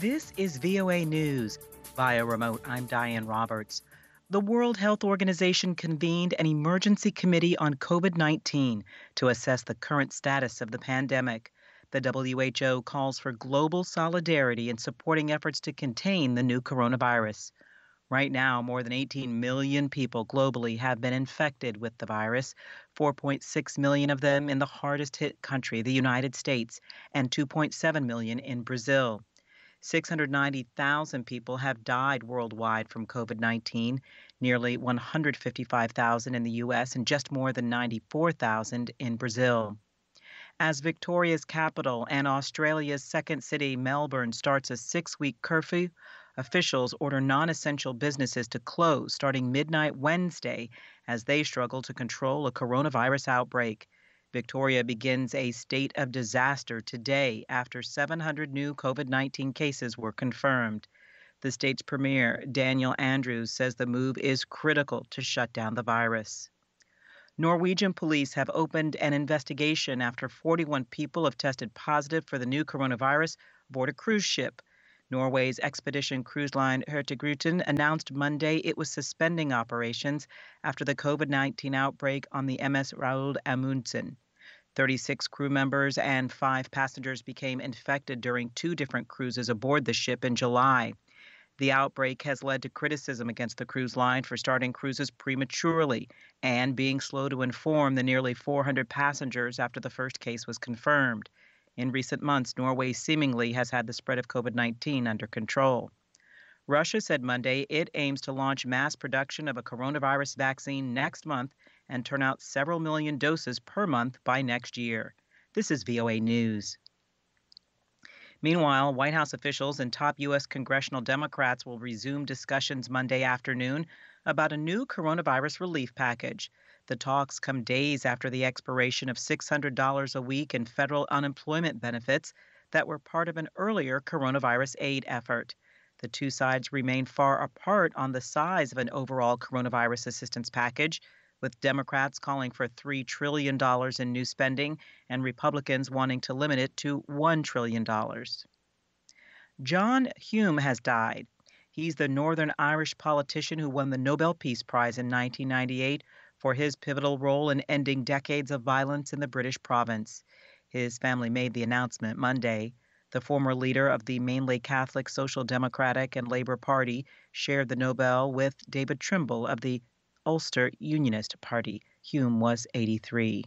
This is VOA News. Via remote, I'm Diane Roberts. The World Health Organization convened an emergency committee on COVID-19 to assess the current status of the pandemic. The WHO calls for global solidarity in supporting efforts to contain the new coronavirus. Right now, more than 18 million people globally have been infected with the virus, 4.6 million of them in the hardest hit country, the United States, and 2.7 million in Brazil. 690,000 people have died worldwide from COVID-19, nearly 155,000 in the U.S., and just more than 94,000 in Brazil. As Victoria's capital and Australia's second city, Melbourne, starts a 6-week curfew, officials order non-essential businesses to close starting midnight Wednesday as they struggle to control a coronavirus outbreak. Victoria begins a state of disaster today after 700 new COVID-19 cases were confirmed. The state's premier, Daniel Andrews, says the move is critical to shut down the virus. Norwegian police have opened an investigation after 41 people have tested positive for the new coronavirus aboard a cruise ship. Norway's expedition cruise line Hurtigruten announced Monday it was suspending operations after the COVID-19 outbreak on the MS Roald Amundsen. 36 crew members and 5 passengers became infected during 2 different cruises aboard the ship in July. The outbreak has led to criticism against the cruise line for starting cruises prematurely and being slow to inform the nearly 400 passengers after the first case was confirmed. In recent months, Norway seemingly has had the spread of COVID-19 under control. Russia said Monday it aims to launch mass production of a coronavirus vaccine next month and turn out several million doses per month by next year. This is VOA News. Meanwhile, White House officials and top U.S. congressional Democrats will resume discussions Monday afternoon about a new coronavirus relief package. The talks come days after the expiration of $600 a week in federal unemployment benefits that were part of an earlier coronavirus aid effort. The two sides remain far apart on the size of an overall coronavirus assistance package, with Democrats calling for $3 trillion in new spending and Republicans wanting to limit it to $1 trillion. John Hume has died. He's the Northern Irish politician who won the Nobel Peace Prize in 1998 for his pivotal role in ending decades of violence in the British province. His family made the announcement Monday. The former leader of the mainly Catholic Social Democratic and Labour Party shared the Nobel with David Trimble of the Ulster Unionist Party. Hume was 83.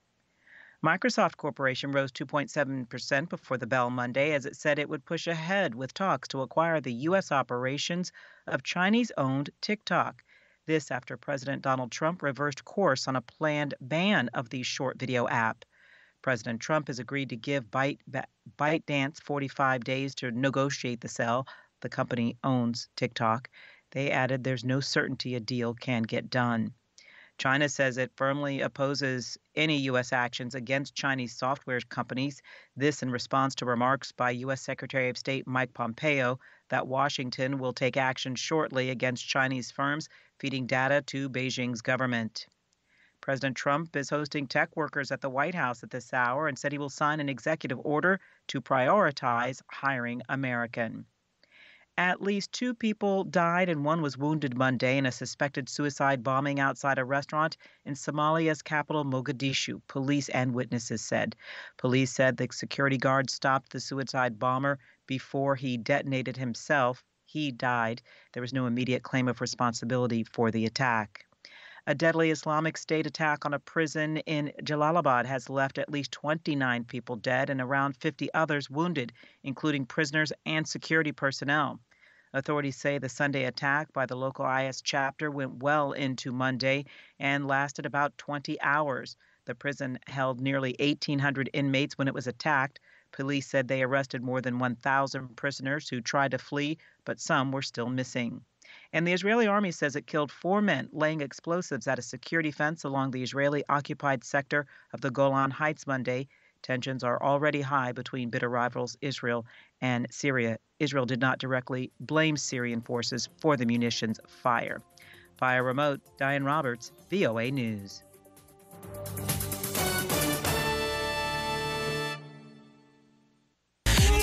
Microsoft Corporation rose 2.7% before the bell Monday as it said it would push ahead with talks to acquire the U.S. operations of Chinese-owned TikTok. This after President Donald Trump reversed course on a planned ban of the short video app. President Trump has agreed to give ByteDance 45 days to negotiate the sale. The company owns TikTok. They added there's no certainty a deal can get done. China says it firmly opposes any U.S. actions against Chinese software companies. This in response to remarks by U.S. Secretary of State Mike Pompeo that Washington will take action shortly against Chinese firms feeding data to Beijing's government. President Trump is hosting tech workers at the White House at this hour and said he will sign an executive order to prioritize hiring American. At least 2 people died and 1 was wounded Monday in a suspected suicide bombing outside a restaurant in Somalia's capital, Mogadishu, police and witnesses said. Police said the security guard stopped the suicide bomber before he detonated himself. He died. There was no immediate claim of responsibility for the attack. A deadly Islamic State attack on a prison in Jalalabad has left at least 29 people dead and around 50 others wounded, including prisoners and security personnel. Authorities say the Sunday attack by the local IS chapter went well into Monday and lasted about 20 hours. The prison held nearly 1,800 inmates when it was attacked. Police said they arrested more than 1,000 prisoners who tried to flee, but some were still missing. And the Israeli army says it killed 4 men laying explosives at a security fence along the Israeli-occupied sector of the Golan Heights Monday. Tensions are already high between bitter rivals Israel and Syria. Israel did not directly blame Syrian forces for the munitions fire. Via remote, Diane Roberts, VOA News.